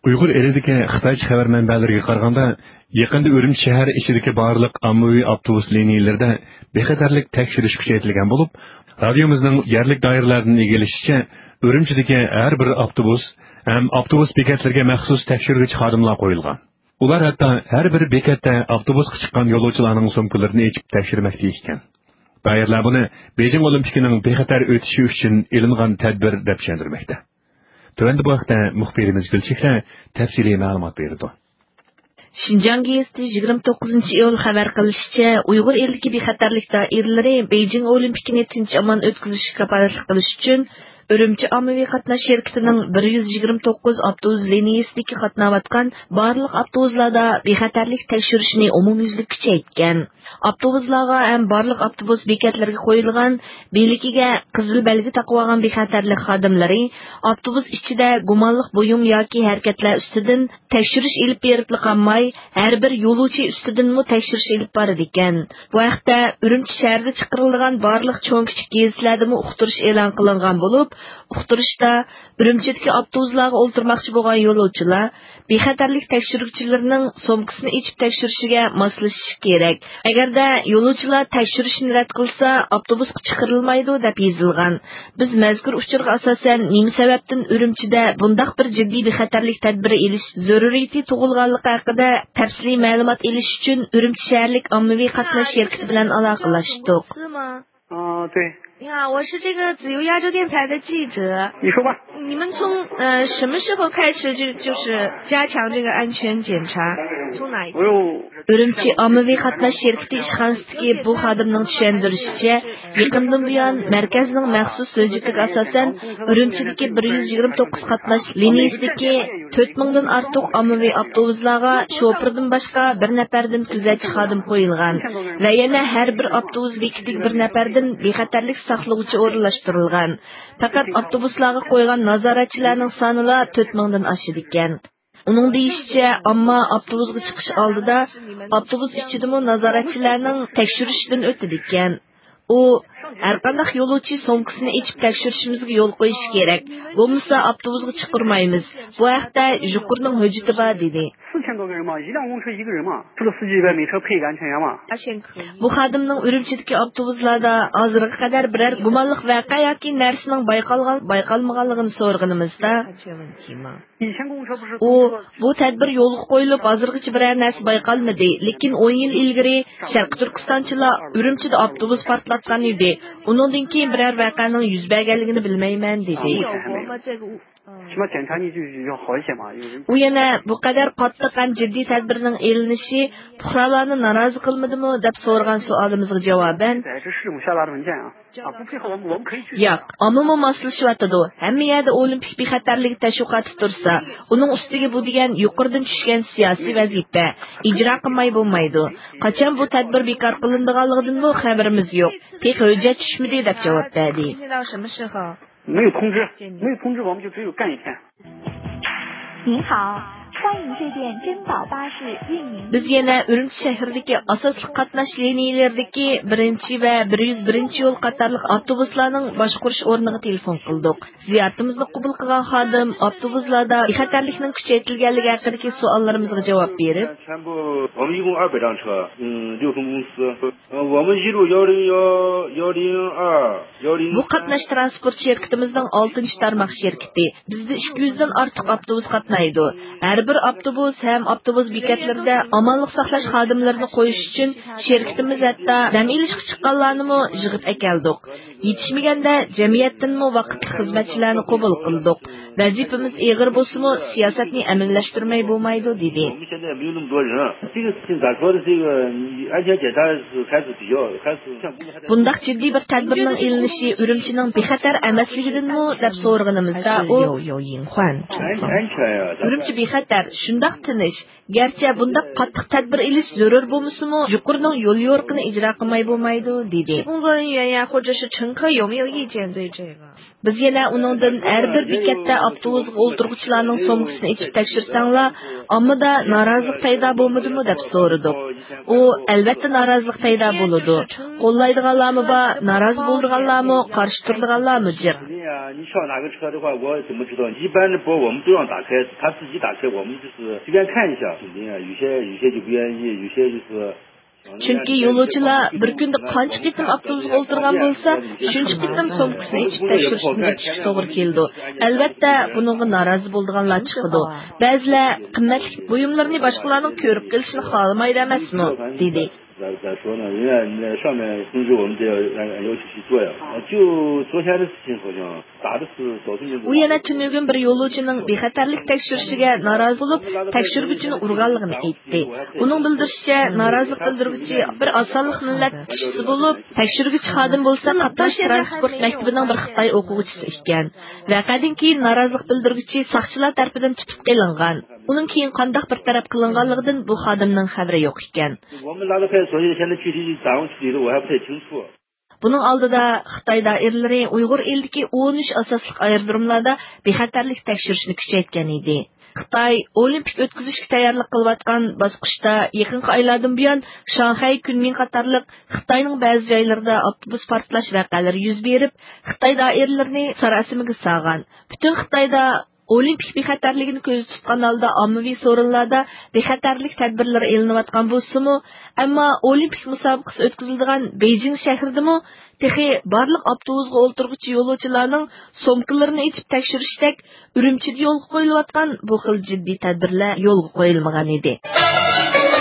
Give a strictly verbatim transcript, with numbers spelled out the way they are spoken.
Uyg'ur elidagi Xitoycha xabar manbalariga qaraganda, yaqinda Urumchi shahar ichidagi barliq ommaviy avtobus liniyalarida bexatarlik tekshirish kuchaytirilgan bo'lib, radiomizning yerlik doiralardan egilishicha, Urumchidagi har bir avtobus ham avtobus bekatlariga maxsus tekshiruvchi xodimlar qo'yilgan. Ular hatto har bir bekatda avtobusga chiqqan yo'lovchilarning sumkalarini yechib tekshirmoqda ekan. Doiralar buni Beijing Olimpikining bexatar o'tishi uchun elingan tadbir deb tushuntirmoqda. Tövəndə bu haqda muxbirimiz Gülçiklə təfsili məlumat verdi. Şinjan geziti yigirma to'qqizinchi iyul xabar qilishicha, Uyg'ur elidagi bexatarlik doiralari Beijing Olimpikini tinch amon o'tkazishga kafolatlik qilish uchun Urumchi ommaviy qatnash şirkatining bir yuz yigirma to'qqiz avtobus liniyasidagi qatnayotgan barliq avtobuslarda bexatarlik tekshirishni umumyuzlik kuchaytgan. Avtobuslarga ham barliq avtobus bekatlariga qo'yilgan belikiga qizil belgi taqib olgan bexatarlik xodimlari avtobus ichida gumonliq buyum yoki harakatlar ustidan tekshirish ilib berib qolmay, har bir yo'lovchi ustidanmi tekshirish ilib borar ekan. Bu haqda Urumchi shahrida chiqarilgan barliq cho'ng kichik gezitlardami uqtirish e'lon qilingan bo'lib, uqtirishda Urumchidagi avtobuslarga o'ltirmoqchi bo'lgan yo'lovchilar bexatarlik tekshiruvchilarining somkasini ichib tekshirishiga moslashishi kerak. Agarda yo'lovchilar tekshirishni rad qilsa, avtobusga chiqarilmaydi deb yozilgan. Biz mazkur uchurga asosan nima sababdan Urumchida bundaq bir jiddiy bexatarlik tadbiri elish zaruriyati tug'ilganligi haqida tafsiliy ma'lumot elish uchun Urumchi shaharlik ommaviy qatnash shirkati bilan aloqalashdik. 哦，对。 你好，我是这个自由亚洲电台的记者。 你说吧。 你们从呃什么时候开始就就是加强这个安全检查？从哪一天？ Urumchi ommaviy qatnash shirkati ishxonasidagi bu xodimning tushuntirishicha, yaqindan buyon markazning maxsus hujjatiga asosan Urumchidagi bir yuz yigirma to'qqiz qatnash liniyasidagi to'rt mingdan ortiq ommaviy avtobuslarga shofirdan boshqa bir nafardan kuzatchi xodim qo'yilgan va yana har bir avtobus bekatiga bir nafardan bexatarlik saqlovchi o'rinlashtirilgan. Faqat avtobuslarga qo'ygan nazoratchilarning soni to'rt mingdan oshadi ekan. Uning deyishicha, ammo avtobusga chiqish oldida avtobus ichidami nazoratchilarning tekshirishdan o'tadi ekan. U har qanday yo'lovchi somkasini ichib tekshirishimizga yo'l qo'yish kerak. Bo'lmasa avtobusga chiqarmaymiz. Bu haqda Jukurning hujjati bor dedi. 四千多个人嘛，一辆公车一个人嘛，除了司机以外，每车配一个安全员嘛。 Bu xodimning Urumchidagi avtobuslarda hozirga qadar biror gumonliq voqea yoki narsaning bayqalgan bayqalmaganligini so'rganimizda, u bu tadbir yo'lga qo'yilib hozirgacha biror narsa bayqalmadi, lekin o'n yil ilgari Sharq Turkistonchilar Urumchida avtobus portlatgan edi. Uningdan keyin biror voqeaning yuz berganligini bilmayman dedi. U yana bu qadar qattiq ham jiddiy tadbirning elinishi fuqarolarni norozi qilmadimi deb so'ragan savolimizga javoban, yo'q, omma moslashyotidi. Hamma yerda olimpik bexatarlik tashviqoti tursa, uning ustiga bu degan yuqoridan tushgan siyosiy vazifa ijro qilmay bo'lmaydi. Qachon bu tadbir bekor qilinadiganligidan bu xabarimiz yo'q. Pek hujjat tushmadi deb javob berdi. 没有通知，没有通知我们就只有干一天。 您好，欢迎致电珍宝巴士运营。 Biz yana Urumchi shahridagi asosiy qatnash liniyalaridagi birinchi va bir yuz birinchi yo'l qatorliq avtobuslarning boshqarish o'rniga telefon qildik. Ziyoratimizni qabul qilgan xodim avtobuslarda bexatarlikning kuchaytirilganligi haqidagi savollarimizga javob berib, bu qatnash transport shirkatimizning oltinchi tarmoq shirkati. Bizda ikki yuz dan ortiq avtobus qatnaydi. Har bir avtobus ham avtobus bekatlarida amonlik saqlash xodimlarini qo'yish uchun shirkatimiz hatto dam ilishga chiqqanlarni yig'ib akeldik. Yetishmaganda jamiyatdanmi vaqtli xizmatchilarni qabul qildik. Vazifamiz og'ir bo'lsa-mu, siyosatni amalllashtirmay bo'lmaydi dedi. Bundaq jiddiy bir tadbirning ilinishi Urumchining bexatar emasligidanmi deb so'rganimizda u Urumchi bexatar, shundoq tinish. Garchi bundaq qattiq tadbir ilish zarur bo'lmasa-mu, yuqorining yo'l yo'riqini ijro qilmay bo'lmaydi dedi. Biz yana uningdan har bir bekatda avtobusga o'ltiruvchilarning somkasini ichib tekshirsanglar, ammada norozilik paydo bo'lmadimi deb so'radik. u albatta norozilik paydo bo'ladi. Qo'llaydiganlarmi bor, norozi bo'lganlarmi, qarshi turganlarmi jiq. 你上哪个车的话，我怎么知道？一般的播我们都让打开，他自己打开，我们就是随便看一下。肯定啊，有些有些就不愿意，有些就是。 Chunki yo'lovchilar bir kunda qancha qitim avtobusga o'tirgan bo'lsa, shuncha qitim somkasini ichib tekshirishga chiqishga to'g'ri keldi. Albatta, buningga norozi bo'lganlar chiqdi. Ba'zilar qimmatli buyumlarni boshqalarning ko'rib kelishini xohlamaydi emasmi? dedi. 咋咋说呢？人家那上面通知我们这要按按要求去做呀。就昨天的事情好像打的是早晨。 U yana tunugun bir yo'lovchining bexatarlik tekshirishiga norozi bo'lib, tekshiruvchini urganligini aytdi. Uning bildirishicha, norozilik bildiruvchi bir osonlik millat kishisi bo'lib, tekshiruvchi xodim bo'lsa, Qatar transport maktabining bir Xitoy o'quvchisi ekan. Voqeadan keyin norozilik bildiruvchi soqchilar tomonidan tutib qilingan. Uning keyin qanday bir taraf qilinganligidan bu xodimning xabari yo'q ekan. Buning oldida Xitoy doiralari Uyg'ur elidagi o'n uch asosli aerodromlarda bexatarlik tekshirishni kuchaytgan edi. Xitoy olimpik o'tkazishga tayyorlik qilayotgan bosqichda yaqinqi oylardan buyon Shanxay, Kunming qatorliq Xitoyning ba'zi joylarida avtobus portlash voqealari yuz berib, Xitoy doiralarini sarosimaga solgan. Butun Xitoyda olimpik bexatarligini ko'zda tutgan holda ommaviy so'rinlarda bexatarlik tadbirlari e'linayotgan bo'lsa-mu, ammo olimpik musobaqasi o'tkaziladigan Beijing shahridami texi barliq avtobusga o'ltirguvchi yo'lovchilarning somkalarini ichib tekshirishdek Urumchida yo'lga qo'yilayotgan bu xil jiddiy tadbirlar yo'lga qo'yilmagan edi.